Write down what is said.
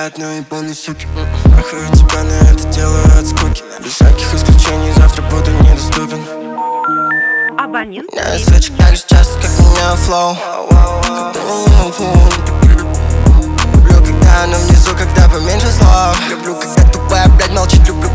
бывает, но и полный суки. Нахуй тебя на это делаю от скуки. Без всяких исключений завтра буду недоступен. Абонент. Я свечу так же часто, как у меня флоу. Когда не фон. Люблю, когда она внизу, когда поменьше слов. Люблю, когда тупая, блядь, молчит, люблю